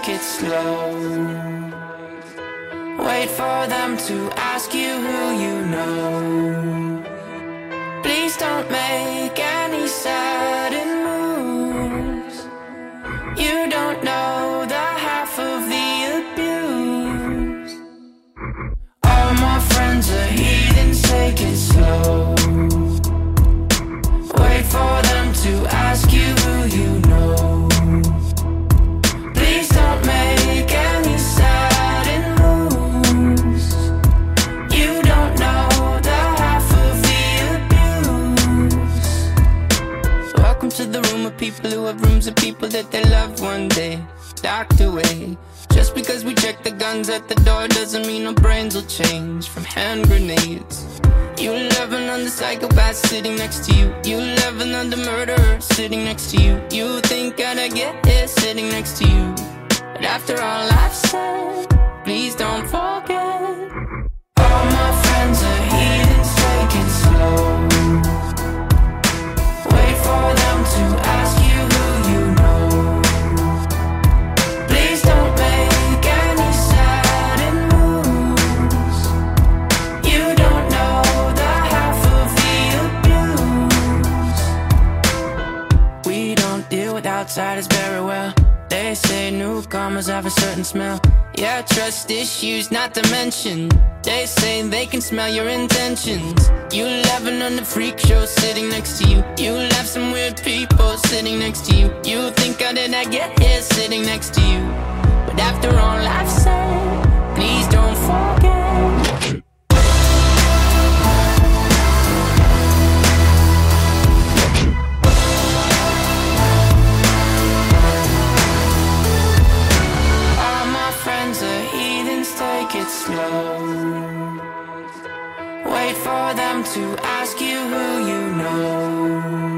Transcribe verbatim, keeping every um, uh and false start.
take it slow. Wait for them to ask you who you know. Please don't make any sudden moves. You don't know the half of the abuse. All my friends are heathens, take it slow. Wait for them to ask you who you know. Please don't make any sudden moves. You don't know the half of the abuse. Welcome to the room of people who have rooms of people that they love one day docked away. Just because we check the guns at the door doesn't mean our brains will change from hand grenades. You loving on the psychopath sitting next to you. You loving on the murderer sitting next to you. You think I'd get here sitting next to you. But after all I've said, please don't forget. All my friends are heathens, take it slow. Wait for them to ask you who you know. Please don't make any sudden moves. You don't know the half of the abuse. We don't deal with outsiders very well. They say newcomers have a certain smell. Yeah, trust issues not to mention. They say they can smell your intentions. You laughing on the freak show sitting next to you. You laugh some weird people sitting next to you. You think how did I get here sitting next to you? But after all I've said, please don't forget. Take it slow. Wait for them to ask you who you know.